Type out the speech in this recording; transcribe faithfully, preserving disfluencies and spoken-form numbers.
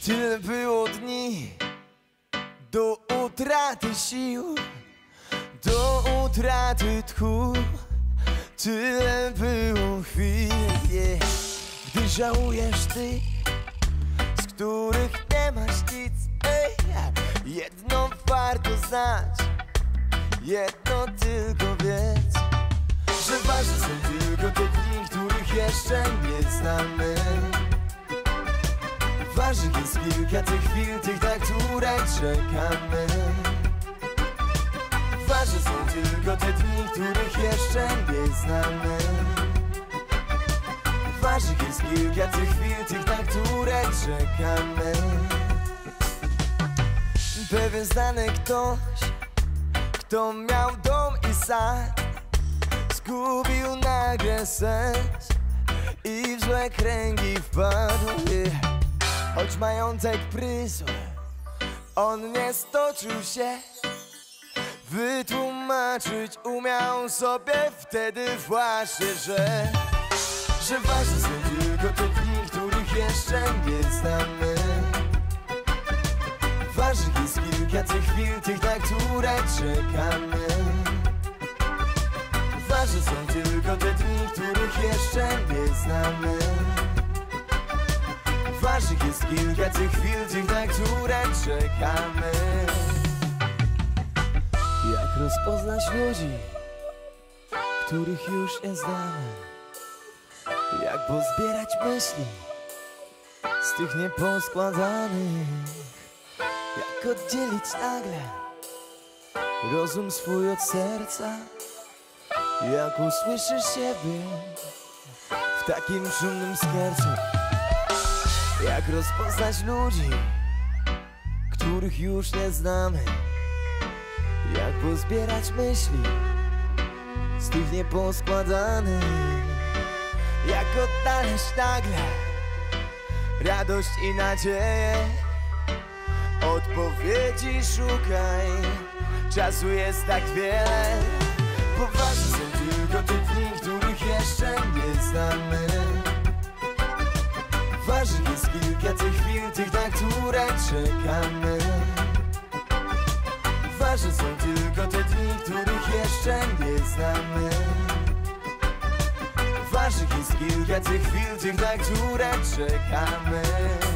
Tyle było dni do utraty sił, do utraty tchu. Tyle było chwil, yeah, gdy żałujesz tych, z których nie masz nic. Ej, jedno warto znać, jedno tylko wiedz, że ważne są tylko te dni, których jeszcze nie znamy. Ważnych jest kilka tych chwil, tych, na które czekamy. Ważne są tylko te dni, których jeszcze nie znamy. Ważnych jest kilka tych chwil, tych, na które czekamy. Pewien znany ktoś, kto miał dom i sad, zgubił nagle sens i w złe kręgi wpadł, yeah. Choć majątek prysł, on nie stoczył się, wytłumaczyć umiał sobie wtedy właśnie, że Że ważne są tylko te dni, których jeszcze nie znamy. Ważnych jest kilka tych chwil, tych, na które czekamy. Ważne są tylko te dni, których jeszcze nie znamy. Ważnych jest kilka tych chwil, tych, na które czekamy. Jak rozpoznać ludzi, których już nie znamy? Jak pozbierać myśli z tych nieposkładanych? Jak oddzielić nagle rozum swój od serca? Jak usłyszysz siebie w takim szumnym skercu? Jak rozpoznać ludzi, których już nie znamy? Jak pozbierać myśli z tych nieposkładanych? Jak odnaleźć nagle radość i nadzieję? Odpowiedzi szukaj, czasu jest tak wiele. Bo ważne są tylko te dni, których jeszcze nie znamy. Ważnych jest kilka tych chwil, tych, na które czekamy. Ważne są tylko te dni, których jeszcze nie znamy. Ważnych jest kilka tych chwil, tych, na które czekamy.